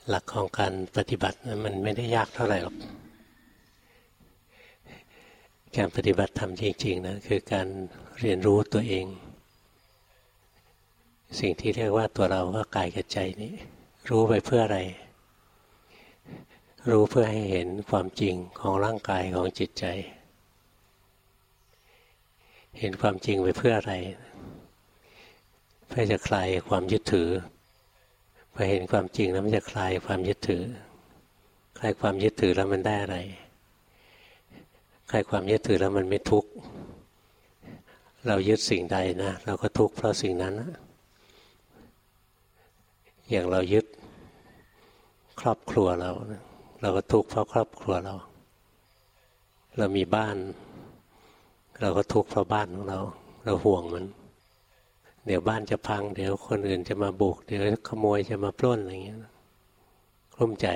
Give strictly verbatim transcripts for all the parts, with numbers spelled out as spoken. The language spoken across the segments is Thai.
หลักของการปฏิบัติมันไม่ได้ยากเท่าไหร่หรอกการปฏิบัติธรรมจริงๆนะคือการเรียนรู้ตัวเองสิ่งที่เรียกว่าตัวเราก็กายกับใจนี้รู้ไปเพื่ออะไรรู้เพื่อให้เห็นความจริงของร่างกายของจิตใจเห็นความจริงไปเพื่ออะไรเพื่อจะคลายความยึดถือพอเห็นความจริงแล้วมันจะคลายความยึดถือคลายความยึดถือแล้วมันได้อะไรคลายความยึดถือแล้วมันไม่ทุกข์เรายึดสิ่งใดนะเราก็ทุกข์เพราะสิ่งนั้นนะอย่างเรายึดครอบครัวเราเราก็ทุกข์เพราะครอบครัวเราเรามีบ้านเราก็ทุกข์เพราะบ้านของเราเราห่วงมันเดี๋ยวบ้านจะพังเดี๋ยวคนอื่นจะมาบุกเดี๋ยวขโมยจะมาปล้นอะไรอย่างเงี้ยกลุ้มใจ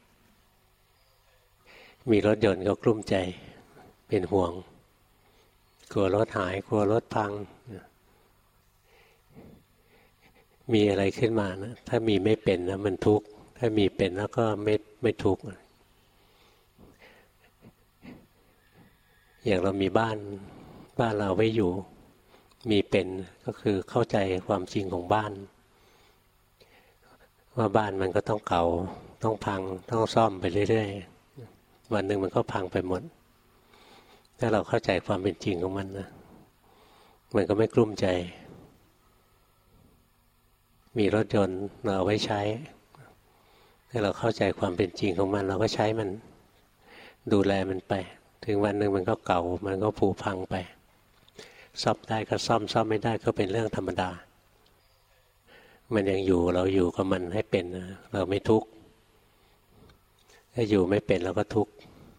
มีรถยนต์ก็กลุ้มใจเป็นห่วงกลัวรถหายกลัวรถพังมีอะไรขึ้นมานะถ้ามีไม่เป็นนะมันทุกข์ถ้ามีเป็นแล้วก็ไม่ไม่ทุกข์อย่างเรามีบ้านบ้านเราไว้อยู่มีเป็นก็คือเข้าใจความจริงของบ้านว่าบ้านมันก็ต้องเก่าต้องพังต้องซ่อมไปเรื่อยๆวันหนึ่งมันก็พังไปหมดถ้าเราเข้าใจความเป็นจริงของมันนะมันก็ไม่กลุ้มใจมีรถยนต์เราเอาไว้ใช้ถ้าเราเข้าใจความเป็นจริงของมันเราก็ใช้มันดูแลมันไปถึงวันหนึ่งมันก็เก่ามันก็ผุพังไปซ่อมได้ก็ซ่อมซ่อมไม่ได้ก็เป็นเรื่องธรรมดามันยังอยู่เราอยู่กับมันให้เป็นเราไม่ทุกข์ถ้าอยู่ไม่เป็นเราก็ทุกข์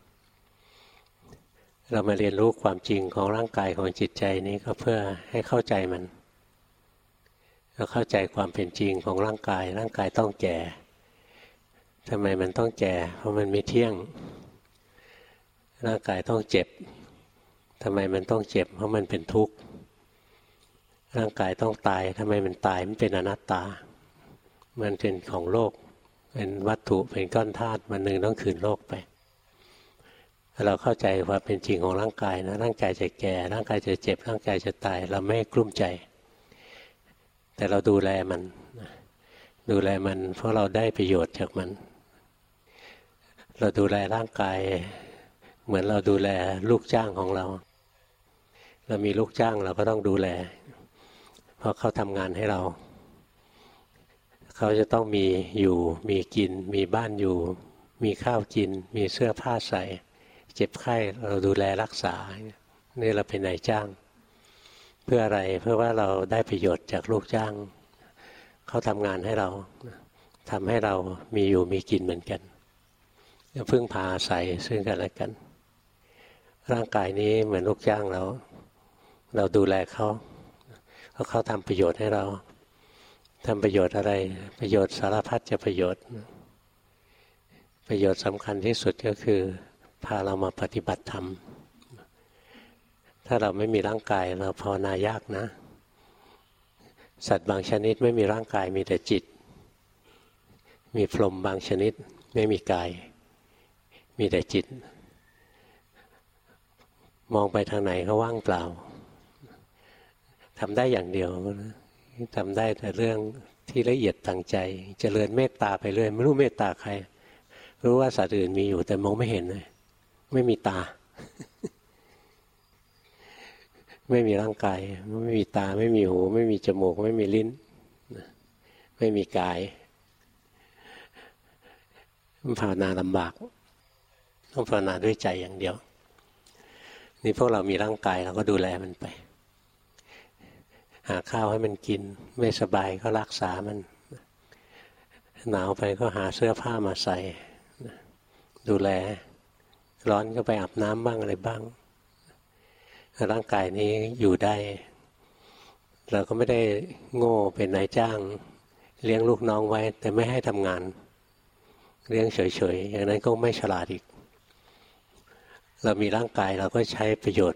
เรามาเรียนรู้ความจริงของร่างกายของจิตใจนี้ก็เพื่อให้เข้าใจมันเราเข้าใจความเป็นจริงของร่างกายร่างกายต้องแก่ทำไมมันต้องแก่เพราะมันไม่เที่ยงร่างกายต้องเจ็บทำไมมันต้องเจ็บเพราะมันเป็นทุกข์ร่างกายต้องตายทำไมมันตายมันเป็นอนัตตามันเป็นของโลกเป็นวัตถุเป็นก้อนธาตุมันหนึ่งต้องคืนโลกไปเราเข้าใจความเป็นจริงของร่างกายนะร่างกายจะแก่ร่างกายจะเจ็บร่างกายจะตายเราไม่กลุ้มใจแต่เราดูแลมันดูแลมันเพราะเราได้ประโยชน์จากมันเราดูแลร่างกายเหมือนเราดูแลลูกจ้างของเราเรามีลูกจ้างเราก็ต้องดูแลเพราะเขาทำงานให้เราเขาจะต้องมีอยู่มีกินมีบ้านอยู่มีข้าวกินมีเสื้อผ้าใส่เจ็บไข้เราดูแลรักษานี่เราเป็นนายจ้างเพื่ออะไรเพื่อว่าเราได้ประโยชน์จากลูกจ้างเขาทำงานให้เราทำให้เรามีอยู่มีกินเหมือนกันพึ่งพาอาศัยซึ่งกันและกันร่างกายนี้เหมือนลูกจ้างเราเราดูแลเขาเพราะเขาทำประโยชน์ให้เราทำประโยชน์อะไรประโยชน์สารพัดจะประโยชน์ประโยชน์สำคัญที่สุดก็คือพาเรามาปฏิบัติธรรมถ้าเราไม่มีร่างกายเราภาวนายากนะสัตว์บางชนิดไม่มีร่างกายมีแต่จิตมีพรหมบางชนิดไม่มีกายมีแต่จิตมองไปทางไหนก็ว่างเปล่าทำได้อย่างเดียวทำได้แต่เรื่องที่ละเอียดทางใจเจริญเมตตาไปเรื่อยไม่รู้เมตตาใครรู้ว่าสัตว์อื่นมีอยู่แต่มองไม่เห็นเลยไม่มีตา ไม่มีร่างกายไม่มีตาไม่มีหูไม่มีจมูกไม่มีลิ้นไม่มีกายภาวนาลำบากต้องภาวนาด้วยใจอย่างเดียวนี่พวกเรามีร่างกายเราก็ดูแลมันไปหาข้าวให้มันกินไม่สบายก็รักษามันหนาวไปก็หาเสื้อผ้ามาใส่ดูแลร้อนก็ไปอาบน้ำบ้างอะไรบ้างร่างกายนี้อยู่ได้เราก็ไม่ได้โง่เป็นนายจ้างเลี้ยงลูกน้องไว้แต่ไม่ให้ทำงานเลี้ยงเฉยๆอย่างนั้นก็ไม่ฉลาดอีกเรามีร่างกายเราก็ใช้ประโยชน์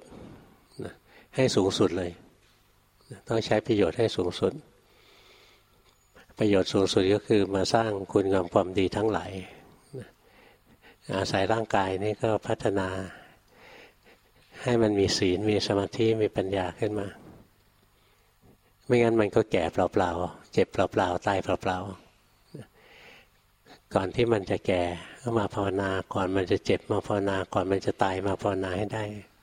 ให้สูงสุดเลยต้องใช้ประโยชน์ให้สูงสุดประโยชน์สูงสุดก็คือมาสร้างคุณงามความดีทั้งหลายอาศัยร่างกายนี่ก็พัฒนาให้มันมีศีลมีสมาธิมีปัญญาขึ้นมาไม่งั้นมันก็แก่เปล่าๆเจ็บเปล่าๆตายเปล่าๆก่อนที่มันจะแก่ก็มาภาวนาก่อนมันจะเจ็บมาภาวนาก่อนมันจะตายมาภาวนาให้ได้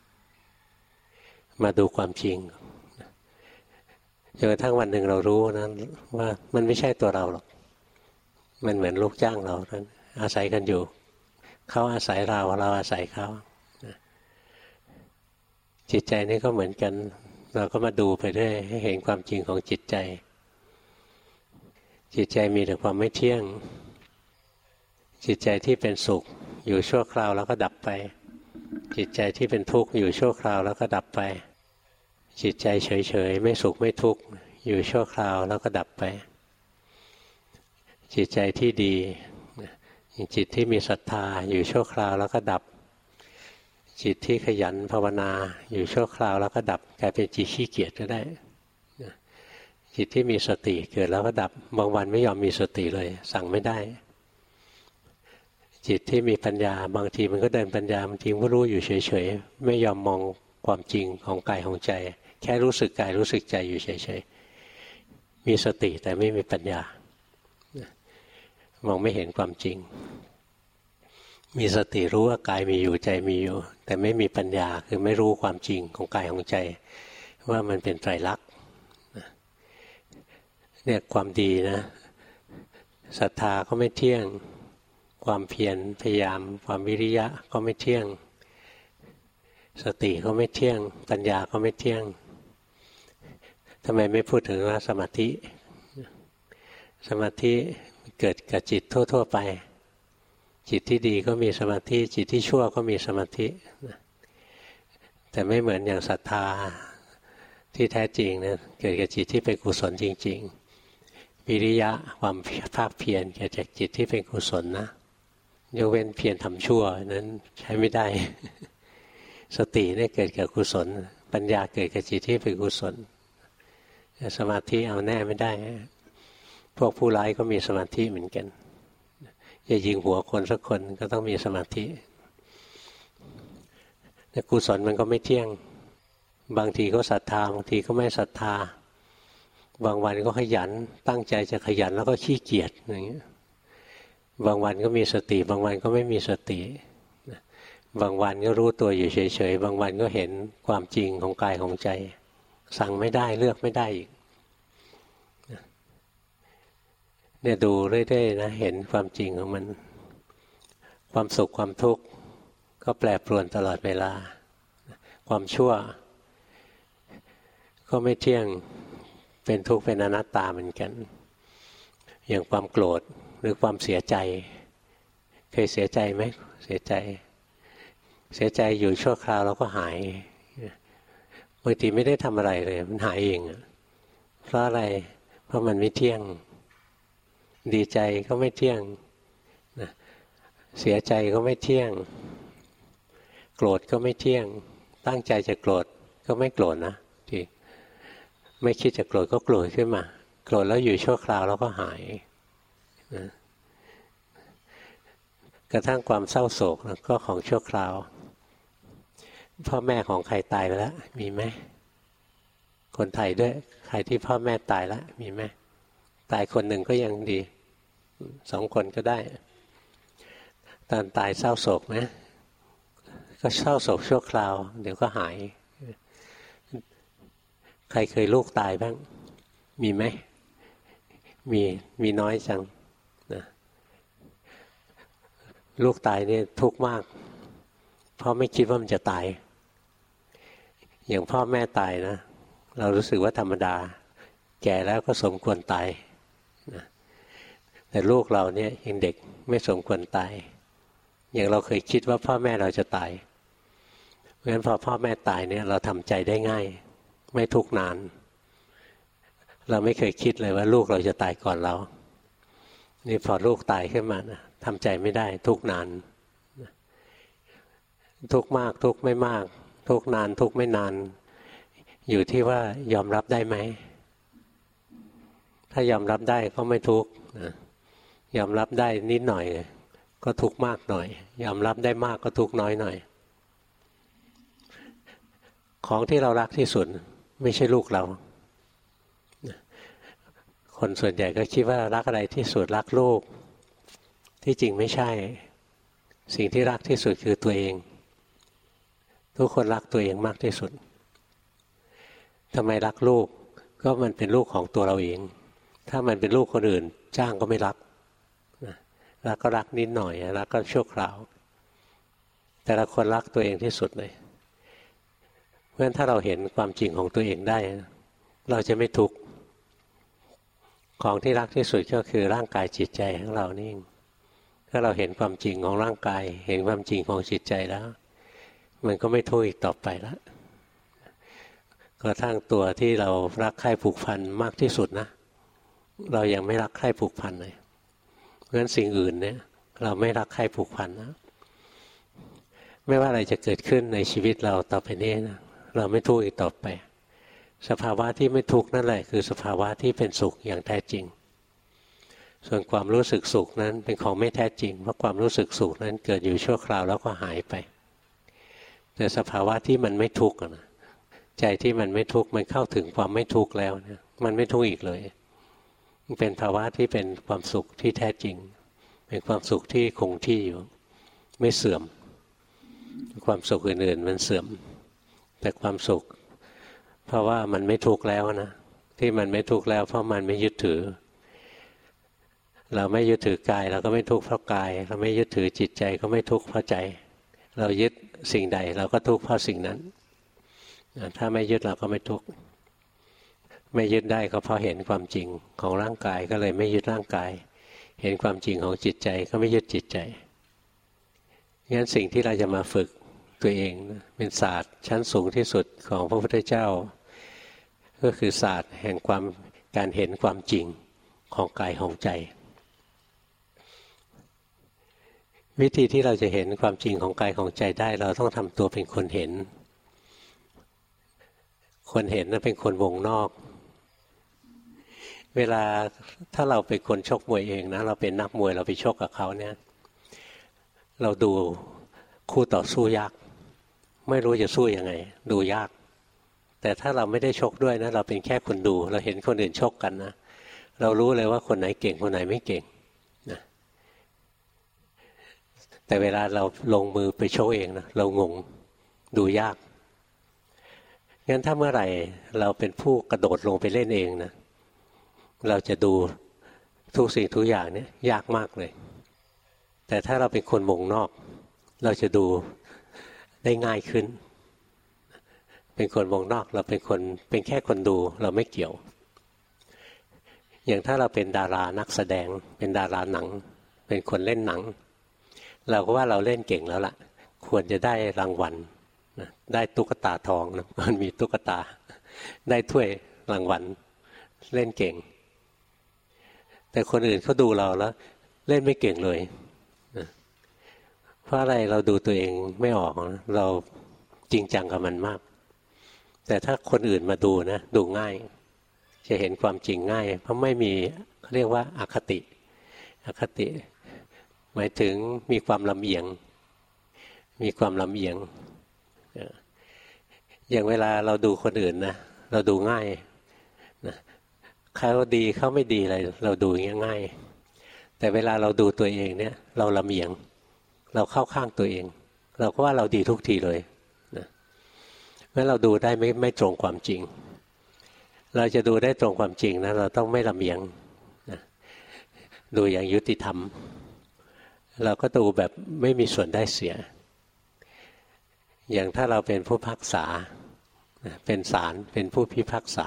มาดูความจริงจนกระทั่งวันหนึ่งเรารู้นะว่ามันไม่ใช่ตัวเราหรอกมันเหมือนลูกจ้างเราอาศัยกันอยู่เขาอาศัยเราเราอาศัยเขาจิตใจนี่ก็เหมือนกันเราก็มาดูไปเรื่อยให้เห็นความจริงของจิตใจจิตใจมีแต่ความไม่เที่ยงจิตใจที่เป็นสุขอยู่ชั่วคราวแล้วก็ดับไปจิตใจที่เป็นทุกข์อยู่ชั่วคราวแล้วก็ดับไปจิตใจเฉยๆไม่สุขไม่ทุกข์อยู่ชั่วคราวแล้วก็ดับไปจิตใจที่ดีจิตที่มีศรัทธาอยู่ชั่วคราวแล้วก็ดับจิตที่ขยันภาวนาอยู่ชั่วคราวแล้วก็ดับกลายเป็นจิตขี้เกียจก็ได้จิตที่มีสติเกิดแล้วก็ดับบางวันไม่ยอมมีสติเลยสั่งไม่ได้จิตที่มีปัญญาบางทีมันก็เดินปัญญาบางทีก็รู้อยู่เฉยๆไม่ยอมมองความจริงของกายของใจแค่รู้สึกกายรู้สึกใจอยู่เฉยๆมีสติแต่ไม่มีปัญญามองไม่เห็นความจริงมีสติรู้ว่ากายมีอยู่ใจมีอยู่แต่ไม่มีปัญญาคือไม่รู้ความจริงของกายของใจว่ามันเป็นไตรลักษณ์เนี่ยความดีนะศรัทธาก็ไม่เที่ยงความเพียรพยายามความวิริยะก็ไม่เที่ยงสติก็ไม่เที่ยงปัญญาก็ไม่เที่ยงทำไมไม่พูดถึงว่าสมาธิสมาธิเกิดกับจิตทั่วๆไปจิตที่ดีก็มีสมาธิจิตที่ชั่วก็มีสมาธิแต่ไม่เหมือนอย่างศรัทธาที่แท้จริงนะเกิดกับจิตที่เป็นกุศลจริงๆวิริยะความภาคเพียรเกิดจากจิตที่เป็นกุศลนะยกเว้นเพียรทำชั่วนั้นใช้ไม่ได้สติเนี่ยเกิดกับกุศลปัญญาเกิดกับจิตที่เป็นกุศลสมาธิเอาแน่ไม่ได้พวกผู้ร้ายก็มีสมาธิเหมือนกันจะยิงหัวคนสักคนก็ต้องมีสมาธิแต่กุศลมันก็ไม่เที่ยงบางทีก็ศรัทธาบางทีก็ไม่ศรัทธาบางวันก็ขยันตั้งใจจะขยันแล้วก็ขี้เกียจอย่างเงี้ยบางวันก็มีสติบางวันก็ไม่มีสติบางวันก็รู้ตัวอยู่เฉยๆบางวันก็เห็นความจริงของกายของใจสั่งไม่ได้เลือกไม่ได้อีกเนี่ยดูเรื่อยๆนะเห็นความจริงของมันความสุขความทุกข์ก็แปรปรวนตลอดเวลาความชั่วก็ไม่เที่ยงเป็นทุกข์เป็นอนัตตาเหมือนกันอย่างความโกรธหรือความเสียใจเคยเสียใจไหมเสียใจเสียใจอยู่ชั่วคราวแล้วก็หายบางทีไม่ได้ทำอะไรเลยมันหายเองเพราะอะไรเพราะมันไม่เที่ยงดีใจก็ไม่เที่ยงนะเสียใจก็ไม่เที่ยงโกรธก็ไม่เที่ยงตั้งใจจะโกรธก็ไม่โกรธนะที่ไม่คิดจะโกรธก็โกรธขึ้นมาโกรธแล้วอยู่ชั่วคราวแล้วก็หายนะกระทั่งความเศร้าโศกก็ของชั่วคราวพ่อแม่ของใครตายไปแล้วมีไหมคนไทยด้วยใครที่พ่อแม่ตายแล้วมีไหมตายคนหนึ่งก็ยังดีสองคนก็ได้ตอนตายเศร้าโศกนะก็เศร้าโศกชั่วคราวเดี๋ยวก็หายใครเคยลูกตายบ้างมีไหมมีมีน้อยจังนะลูกตายนี่ทุกข์มากเพราะไม่คิดว่ามันจะตายอย่างพ่อแม่ตายนะเรารู้สึกว่าธรรมดาแก่แล้วก็สมควรตายนะแต่ลูกเราเนี่ยยังเด็กไม่สมควรตายอย่างเราเคยคิดว่าพ่อแม่เราจะตายเพราะฉะนั้นพอพ่อแม่ตายเนี่ยเราทำใจได้ง่ายไม่ทุกข์นานเราไม่เคยคิดเลยว่าลูกเราจะตายก่อนเรานี่พอลูกตายขึ้นมานะทำใจไม่ได้ทุกข์นานทุกข์มากทุกข์ไม่มากทุกข์นานทุกข์ไม่นานอยู่ที่ว่ายอมรับได้ไหมถ้ายอมรับได้ก็ไม่ทุกข์นะยอมรับได้นิดหน่อยก็ทุกข์มากหน่อยยอมรับได้มากก็ทุกข์น้อยหน่อยของที่เรารักที่สุดไม่ใช่ลูกเราคนส่วนใหญ่ก็คิดว่ารักอะไรที่สุดรักลูกที่จริงไม่ใช่สิ่งที่รักที่สุดคือตัวเองทุกคนรักตัวเองมากที่สุดทำไมรักลูกก็มันเป็นลูกของตัวเราเองถ้ามันเป็นลูกคนอื่นจ้างก็ไม่รักรักก็รักนิดหน่อยรักก็ชั่วคราวแต่ละคนรักตัวเองที่สุดเลยเพราะฉะนั้นถ้าเราเห็นความจริงของตัวเองได้เราจะไม่ทุกข์ของที่รักที่สุดก็คือร่างกายจิตใจของเรานี่ถ้าเราเห็นความจริงของร่างกายเห็นความจริงของจิตใจแล้วมันก็ไม่ทุกข์อีกต่อไปแล้วกระทั่งตัวที่เรารักใคร่ผูกพันมากที่สุดนะเรายังไม่รักใคร่ผูกพันเลยเพราะฉะนั้นสิ่งอื่นเนี่ยเราไม่รักใคร่ผูกพันนะไม่ว่าอะไรจะเกิดขึ้นในชีวิตเราต่อไปนี้นะเราไม่ทุกข์อีกต่อไปสภาวะที่ไม่ทุกข์นั่นแหละคือสภาวะที่เป็นสุขอย่างแท้จริงส่วนความรู้สึกสุขนั้นเป็นของไม่แท้จริงเพราะความรู้สึกสุขนั้นเกิดอยู่ชั่วคราวแล้วก็หายไปแต่สภาวะที่มันไม่ทุกข์นะใจที่มันไม่ทุกข์มันเข้าถึงความไม่ทุกข์แล้วเนี่ยมันไม่ทุกข์อีกเลยมันเป็นภาวะที่เป็นความสุขที่แท้จริงเป็นความสุขที่คงที่อยู่ไม่เสื่อมความสุขอื่นๆมันเสื่อมแต่ความสุขเพราะว่ามันไม่ทุกข์แล้วนะที่มันไม่ทุกข์แล้วเพราะมันไม่ยึดถือเราไม่ยึดถือกายเราก็ไม่ทุกข์เพราะกายเราไม่ยึดถือจิตใจก็ไม่ทุกข์เพราะใจเรายึดสิ่งใดเราก็ทุกข์เพราะสิ่งนั้นถ้าไม่ยึดเราก็ไม่ทุกข์ไม่ยึดได้ก็เพราะเห็นความจริงของร่างกายก็เลยไม่ยึดร่างกายเห็นความจริงของจิตใจก็ไม่ยึดจิตใจงั้นสิ่งที่เราจะมาฝึกตัวเองเป็นศาสตร์ชั้นสูงที่สุดของพระพุทธเจ้าก็คือศาสตร์แห่งความการเห็นความจริงของกายของใจวิธีที่เราจะเห็นความจริงของกายของใจได้เราต้องทำตัวเป็นคนเห็นคนเห็นนั้นเป็นคนวงนอกเวลาถ้าเราเป็นคนชกมวยเองนะเราเป็นนักมวยเราไปชกกับเขาเนี่ยเราดูคู่ต่อสู้ยากไม่รู้จะสู้ยังไงดูยากแต่ถ้าเราไม่ได้ชกด้วยนะเราเป็นแค่คนดูเราเห็นคนอื่นชกกันนะเรารู้เลยว่าคนไหนเก่งคนไหนไม่เก่งนะแต่เวลาเราลงมือไปชกเองนะเรางงดูยากงั้นถ้าเมื่อไหร่เราเป็นผู้กระโดดลงไปเล่นเองนะเราจะดูทุกสิ่งทุกอย่างเนี่ยยากมากเลยแต่ถ้าเราเป็นคนวงนอกเราจะดูได้ง่ายขึ้นเป็นคนวงนอกเราเป็นคนเป็นแค่คนดูเราไม่เกี่ยวอย่างถ้าเราเป็นดารานักแสดงเป็นดาราหนังเป็นคนเล่นหนังเราก็ว่าเราเล่นเก่งแล้วล่ะควรจะได้รางวัลได้ตุ๊กตาทองนะมันมีตุ๊กตาได้ถ้วยรางวัลเล่นเก่งแต่คนอื่นเขาดูเราแล้วเล่นไม่เก่งเลยนะเพราะอะไรเราดูตัวเองไม่ออกนะเราจริงจังกับมันมากแต่ถ้าคนอื่นมาดูนะดูง่ายจะเห็นความจริงง่ายเพราะไม่มีเขาเรียกว่าอคติอคติหมายถึงมีความลำเอียงมีความลำเอียงอย่างเวลาเราดูคนอื่นนะเราดูง่ายนะเขาดีเขาไม่ดีอะไรเราดูอย่างง่ายแต่เวลาเราดูตัวเองเนี่ยเราลำเอียงเราเข้าข้างตัวเองเราก็ว่าเราดีทุกทีเลยนะเมื่อเราดูได้ไม่ไม่ตรงความจริงเราจะดูได้ตรงความจริงนะเราต้องไม่ลำเอียงนะดูอย่างยุติธรรมเราก็ดูแบบไม่มีส่วนได้เสียอย่างถ้าเราเป็นผู้พิพากษาเป็นศาลเป็นผู้พิพากษา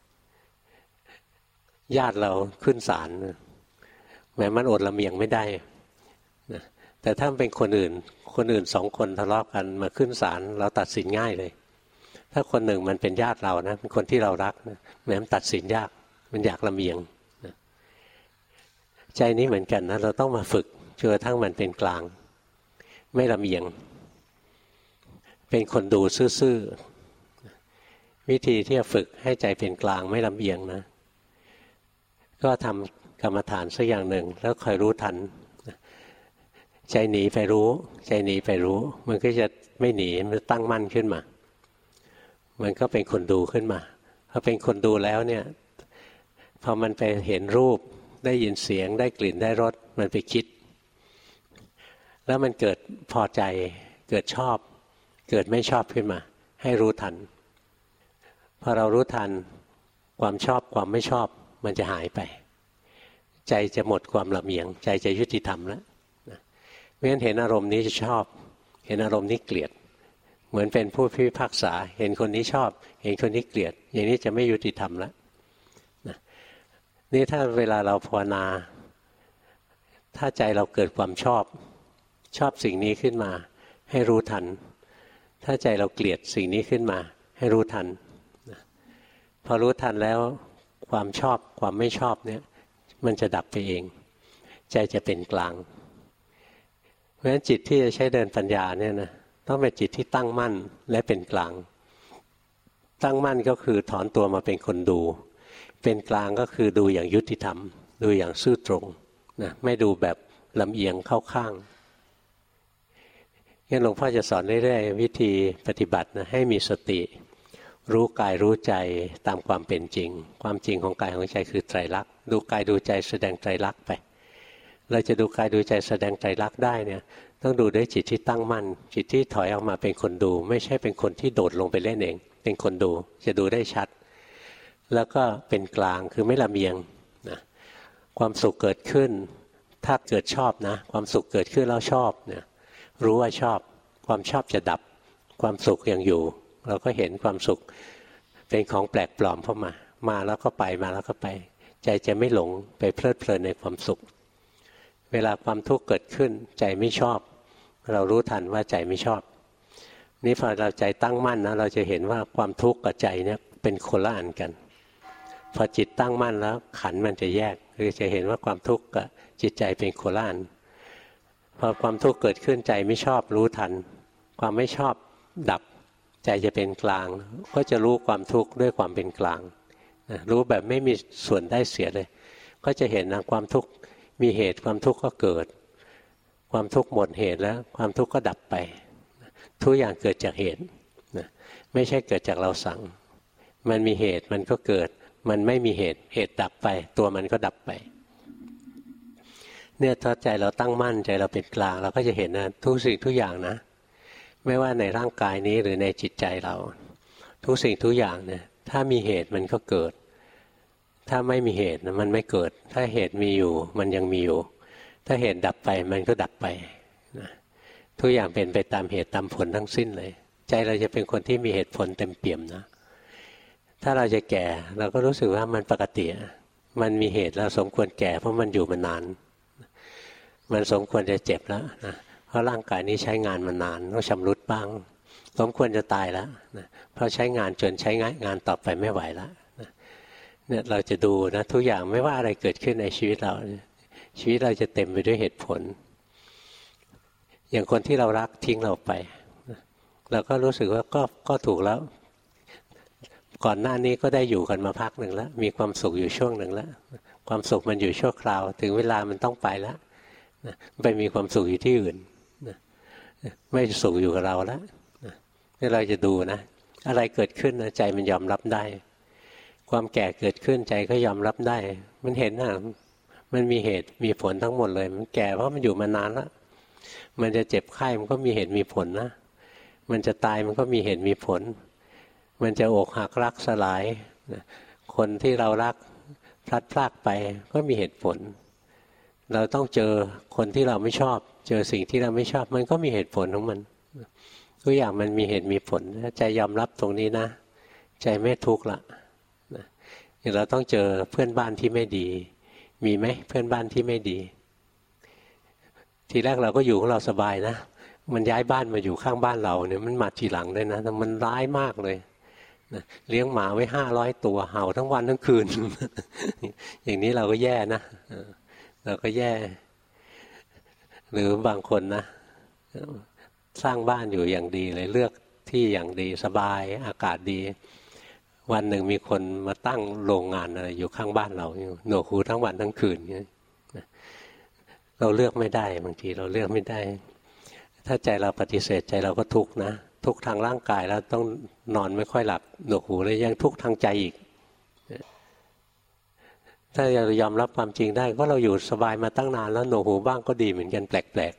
ญาติเราขึ้นศาลแม้มันอดลำเอียงไม่ได้นะแต่ถ้าเป็นคนอื่นคนอื่นสองคนทะเลาะกันมาขึ้นศาลเราตัดสินง่ายเลยถ้าคนหนึ่งมันเป็นญาติเรานะเป็นคนที่เรารักนะแม้มันตัดสินยากมันอยากลำเอียงนะใจนี้เหมือนกันนะเราต้องมาฝึกจนกระทั่งมันเป็นกลางไม่ลำเอียงเป็นคนดูซื่อๆวิธีที่จะฝึกให้ใจเป็นกลางไม่ลำเอียงนะก็ทำกรรมฐานสักอย่างหนึ่งแล้วคอยรู้ทันใจหนีไปรู้ใจหนีไปรู้มันก็จะไม่หนีมันตั้งมั่นขึ้นมามันก็เป็นคนดูขึ้นมาพอเป็นคนดูแล้วเนี่ยพอมันไปเห็นรูปได้ยินเสียงได้กลิ่นได้รสมันไปคิดแล้วมันเกิดพอใจเกิดชอบเกิดไม่ชอบขึ้นมาให้รู้ทันพอเรารู้ทันความชอบความไม่ชอบมันจะหายไปใจจะหมดความลำเอียงใจจะยุติธรรมแล้วไม่งั้นเห็นอารมณ์นี้จะชอบเห็นอารมณ์นี้เกลียดเหมือนเป็นผู้พิพากษาเห็นคนนี้ชอบเห็นคนนี้เกลียดอย่างนี้จะไม่ยุติธรรมแล้วนี่ถ้าเวลาเราภาวนาถ้าใจเราเกิดความชอบชอบสิ่งนี้ขึ้นมาให้รู้ทันถ้าใจเราเกลียดสิ่งนี้ขึ้นมาให้รู้ทันพอรู้ทันแล้วความชอบความไม่ชอบเนี่ยมันจะดับไปเองใจจะเป็นกลางเพราะฉะนั้นจิตที่จะใช้เดินปัญญาเนี่ยนะต้องเป็นจิตที่ตั้งมั่นและเป็นกลางตั้งมั่นก็คือถอนตัวมาเป็นคนดูเป็นกลางก็คือดูอย่างยุติธรรมดูอย่างซื่อตรงนะไม่ดูแบบลำเอียงเข้าข้างงั้นหลวงพ่อจะสอนเรื่อยๆวิธีปฏิบัตินะให้มีสติรู้กายรู้ใจตามความเป็นจริงความจริงของกายของใจคือไตรลักษณ์ดูกายดูใจแสดงไตรลักษณ์ไปเราจะดูกายดูใจแสดงไตรลักษณ์ได้เนี่ยต้องดูด้วยจิตที่ตั้งมั่นจิตที่ถอยออกมาเป็นคนดูไม่ใช่เป็นคนที่โดดลงไปเล่นเองเป็นคนดูจะดูได้ชัดแล้วก็เป็นกลางคือไม่ลำเอียงนะความสุขเกิดขึ้นถ้าเกิดชอบนะความสุขเกิดขึ้นแล้วชอบเนี่ยรู้ว่าชอบความชอบจะดับความสุขยังอยู่เราก็เห็นความสุขเป็นของแปลกปลอมเข้ามามาแล้วก็ไปมาแล้วก็ไปใจจะไม่หลงไปเพลิดเพลินในความสุขเวลาความทุกข์เกิดขึ้นใจไม่ชอบเรารู้ทันว่าใจไม่ชอบนี่พอเราใจตั้งมั่นนะเราจะเห็นว่าความทุกข์กับใจเนี่ยเป็นคนละอันกันพอจิตตั้งมั่นแล้วขันธ์มันจะแยกคือจะเห็นว่าความทุกข์กับจิตใจเป็นคนละอันพอความทุกข์เกิดขึ้นใจไม่ชอบรู้ทันความไม่ชอบดับใจจะเป็นกลางก็จะรู้ความทุกข์ด้วยความเป็นกลางรู้แบบไม่มีส่วนได้เสียเลยก็จะเห็นนะความทุกข์มีเหตุความทุกข์ก็เกิดความทุกข์หมดเหตุแล้วความทุกข์ก็ดับไปทุกอย่างเกิดจากเหตุไม่ใช่เกิดจากเราสั่งมันมีเหตุมันก็เกิดมันไม่มีเหตุเหตุดับไปตัวมันก็ดับไปเนี่ยถ้าใจเราตั้งมั่นใจเราเป็นกลางเราก็จะเห็นนะทุกสิ่งทุกอย่างนะไม่ว่าในร่างกายนี้หรือในจิตใจเราทุกสิ่งทุกอย่างเนี่ยถ้ามีเหตุมันก็เกิดถ้าไม่มีเหตุมันไม่เกิดถ้าเหตุมีอยู่มันยังมีอยู่ถ้าเหตุดับไปมันก็ดับไปนะทุกอย่างเป็นไปตามเหตุตามผลทั้งสิ้นเลยใจเราจะเป็นคนที่มีเหตุผลเต็มเปี่ยมนะถ้าเราจะแก่เราก็รู้สึกว่ามันปกติมันมีเหตุเราสมควรแก่เพราะมันอยู่มานานมันสมควรจะเจ็บแล้วนะเพราะร่างกายนี้ใช้งานมานานต้องชำรุดบ้างสมควรจะตายแล้วนะเพราะใช้งานจนใช้งานต่อไปไม่ไหวแล้วนะเนี่ยเราจะดูนะทุกอย่างไม่ว่าอะไรเกิดขึ้นในชีวิตเราชีวิตเราจะเต็มไปด้วยเหตุผลอย่างคนที่เรารักทิ้งเราไปเราก็รู้สึกว่าก็ก็ถูกแล้วก่อนหน้านี้ก็ได้อยู่กันมาพักหนึ่งแล้วมีความสุขอยู่ช่วงหนึ่งแล้วความสุขมันอยู่ชั่วคราวถึงเวลามันต้องไปแล้วนะไปมีความสุขอยู่ที่อื่นนะไม่สุขอยู่กับเราแล้วนะนี่เราจะดูนะอะไรเกิดขึ้นนะใจมันยอมรับได้ความแก่เกิดขึ้นใจก็ยอมรับได้มันเห็นนะมันมีเหตุมีผลทั้งหมดเลยมันแก่เพราะมันอยู่มานานแล้วมันจะเจ็บไข้มันก็มีเหตุมีผลนะมันจะตายมันก็มีเหตุมีผลมันจะอกหักรักสลายคนที่เรารักพลัดพรากไปก็มีเหตุผลเราต้องเจอคนที่เราไม่ชอบเจอสิ่งที่เราไม่ชอบมันก็มีเหตุผลของมันทุกอย่างมันมีเหตุมีผลใจยอมรับตรงนี้นะใจไม่ทุกข์ละเราต้องเจอเพื่อนบ้านที่ไม่ดีมีไหมเพื่อนบ้านที่ไม่ดีทีแรกเราก็อยู่ของเราสบายนะมันย้ายบ้านมาอยู่ข้างบ้านเราเนี่ยมันมาทีหลังด้วยนะแต่มันร้ายมากเลยนะเลี้ยงหมาไว้ห้าร้อยตัวเห่าทั้งวันทั้งคืน อย่างนี้เราก็แย่นะเราก็แย่หรือบางคนนะสร้างบ้านอยู่อย่างดีเลยเลือกที่อย่างดีสบายอากาศดีวันหนึ่งมีคนมาตั้งโรงงานอะไรอยู่ข้างบ้านเราหนวกหูทั้งวันทั้งคืนเงี้ยเราเลือกไม่ได้บางทีเราเลือกไม่ได้ถ้าใจเราปฏิเสธใจเราก็ทุกข์นะทุกข์ทางร่างกายแล้วต้องนอนไม่ค่อยหลับหนวกหูแล้วยังทุกข์ทางใจอีกถ้าเรายอมรับความจริงได้ก็เราอยู่สบายมาตั้งนานแล้วหนวกหูบ้างก็ดีเหมือนกันแปลก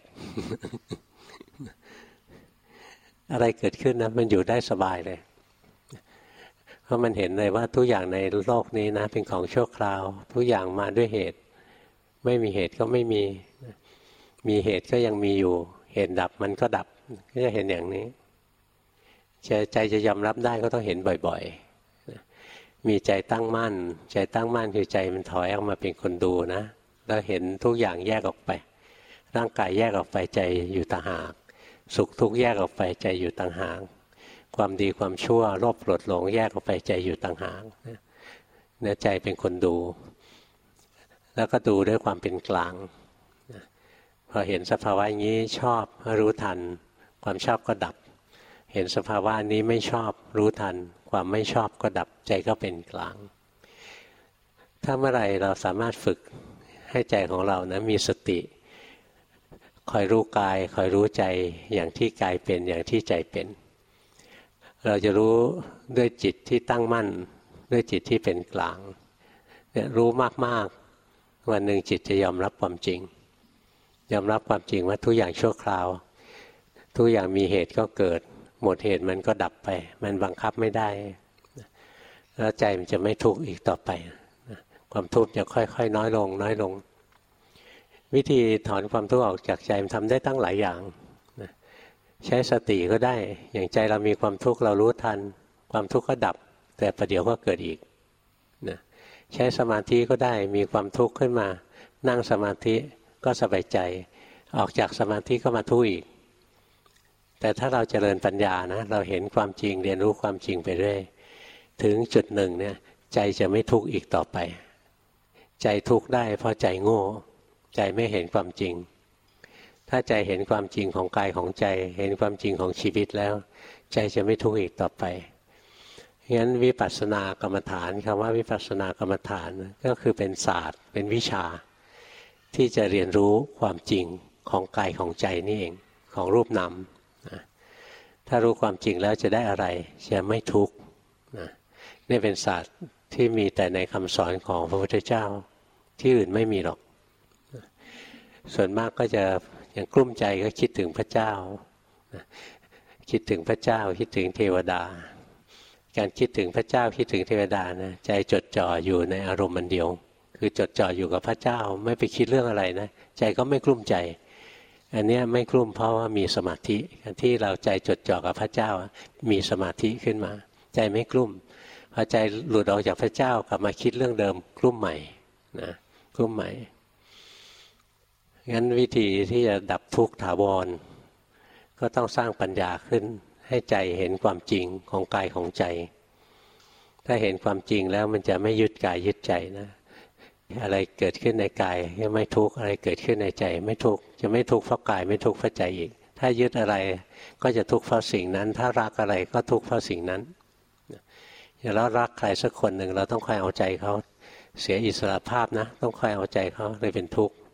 ๆอะไรเกิดขึ้นนะมันอยู่ได้สบายเลยเพราะมันเห็นเลยว่าทุกอย่างในโลกนี้นะเป็นของชั่วคราวทุกอย่างมาด้วยเหตุไม่มีเหตุก็ไม่มีมีเหตุก็ยังมีอยู่เหตุดับมันก็ดับก็จะเห็นอย่างนี้ใจจะยอมรับได้ก็ต้องเห็นบ่อยๆมีใจตั้งมั่นใจตั้งมั่นคือใจมันถอยออกมาเป็นคนดูนะแล้วเห็นทุกอย่างแยกออกไปร่างกายแยกออกไปใจอยู่ต่างหากสุขทุกข์แยกออกไปใจอยู่ต่างหากความดีความชั่วโลภโกรธหลงแยกออกไปใจอยู่ต่างหากเนี่ยใจเป็นคนดูแล้วก็ดูด้วยความเป็นกลางพอเห็นสภาวะอย่างนี้ชอบรู้ทันความชอบก็ดับเห็นสภาวะนี้ไม่ชอบรู้ทันความไม่ชอบก็ดับใจก็เป็นกลางถ้าเมื่อไหร่เราสามารถฝึกให้ใจของเรานะมีสติคอยรู้กายคอยรู้ใจอย่างที่กายเป็นอย่างที่ใจเป็นเราจะรู้ด้วยจิตที่ตั้งมั่นด้วยจิตที่เป็นกลางเนี่ยรู้มากๆวันหนึ่งจิตจะยอมรับความจริงยอมรับความจริงว่าทุกอย่างชั่วคราวทุกอย่างมีเหตุก็เกิดหมดเหตุมันก็ดับไปมันบังคับไม่ได้แล้วใจมันจะไม่ทุกข์อีกต่อไปความทุกข์จะค่อยๆน้อยลงน้อยลงวิธีถอนความทุกข์ออกจากใจมันทำได้ตั้งหลายอย่างใช้สติก็ได้อย่างใจเรามีความทุกข์เรารู้ทันความทุกข์ก็ดับแต่ประเดี๋ยวก็เกิดอีกนะใช้สมาธิก็ได้มีความทุกข์ขึ้นมานั่งสมาธิก็สบายใจออกจากสมาธิก็มาทุกข์อีกแต่ถ้าเราเจริญปัญญานะเราเห็นความจริงเรียนรู้ความจริงไปเรื่อยถึงจุดหนึ่งเนี่ยใจจะไม่ทุกข์อีกต่อไปใจทุกข์ได้เพราะใจโง่ใจไม่เห็นความจริงถ้าใจเห็นความจริงของกายของใจเห็นความจริงของชีวิตแล้วใจจะไม่ทุกข์อีกต่อไปงั้นวิปัสสนากรรมฐานคำว่าวิปัสสนากรรมฐานก็คือเป็นศาสตร์เป็นวิชาที่จะเรียนรู้ความจริงของกายของใจนี่เองของรูปนามนะถ้ารู้ความจริงแล้วจะได้อะไรจะไม่ทุกข์นะนี่เป็นศาสตร์ที่มีแต่ในคำสอนของพระพุทธเจ้าที่อื่นไม่มีหรอกนะส่วนมากก็จะอย่างกลุ้มใจก็คิดถึงพระเจ้านะคิดถึงพระเจ้าคิดถึงเทวดาการคิดถึงพระเจ้าคิดถึงเทวดานะใจจดจ่ออยู่ในอารมณ์มันเดียวคือจดจ่ออยู่กับพระเจ้าไม่ไปคิดเรื่องอะไรนะใจก็ไม่กลุ้มใจอันนี้ไม่กลุ้มเพราะว่ามีสมาธิการที่เราใจจดจ่อกับพระเจ้ามีสมาธิขึ้นมาใจไม่กลุ้มพอใจหลุดออกจากพระเจ้ากลับมาคิดเรื่องเดิมกลุ้มใหม่นะกลุ้มใหม่งั้นวิธีที่จะดับทุกข์ถาวรก็ต้องสร้างปัญญาขึ้นให้ใจเห็นความจริงของกายของใจถ้าเห็นความจริงแล้วมันจะไม่ยึดกายยึดใจนะอะไรเกิดขึ้นในกายก็ไม่ทุกข์อะไรเกิดขึ้นในใจไม่ทุกข์จะไม่ทุกข์เพราะกายไม่ทุกข์เพราะใจอีกถ้ายึดอะไรก็จะทุกข์เพราะสิ่งนั้นถ้ารักอะไรก็ทุกข์เพราะสิ่งนั้นอย่างเรารักใครสักคนหนึ่งเราต้องคอยเอาใจเขาเสียอิสระภาพนะต้องคอยเอาใจเขาเลยเป็นทุกข์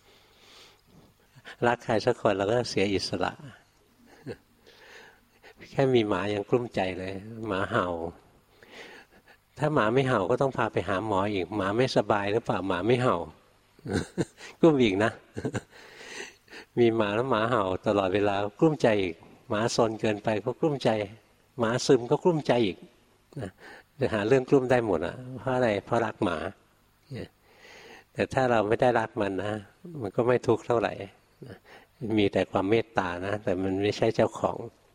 รักใครสักคนเราก็เสียอิสระแค่มีหมายังกลุ้มใจเลยหมาเห่าถ้าหมาไม่เห่าก็ต้องพาไปหาหมออีกหมาไม่สบายหรือเปล่าหมาไม่เห่ากลุ้มอีกนะมีหมาแล้วหมาเห่าตลอดเวลากลุ้มใจอีกหมาซนเกินไปก็กลุ้มใจหมาซึมก็กลุ้มใจอีกจะหาเรื่องกลุ้มได้หมดอ่ะเพราะอะไรเพราะรักหมาแต่ถ้าเราไม่ได้รักมันนะมันก็ไม่ทุกข์เท่าไหร่มีแต่ความเมตตานะแต่มันไม่ใช่เจ้าของ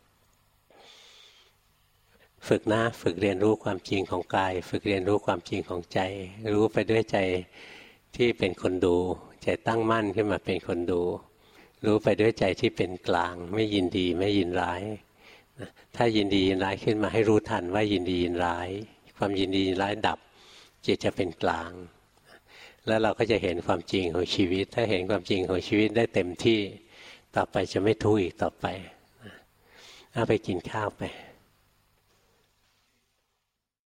ฝึกนะฝึกเรียนรู้ความจริงของกายฝึกเรียนรู้ความจริงของใจรู้ไปด้วยใจที่เป็นคนดูใจตั้งมั่นขึ้นมาเป็นคนดูรู้ไปด้วยใจที่เป็นกลางไม่ยินดีไม่ยินร้ายถ้ายินดียินร้ายขึ้นมาให้รู้ทันว่ายินดียินร้ายความยินดียินร้ายดับจิตจะเป็นกลางแล้วเราก็จะเห็นความจริงของชีวิตถ้าเห็นความจริงของชีวิตได้เต็มที่ต่อไปจะไม่ทุกข์อีกต่อไปเอาไปกินข้าวไป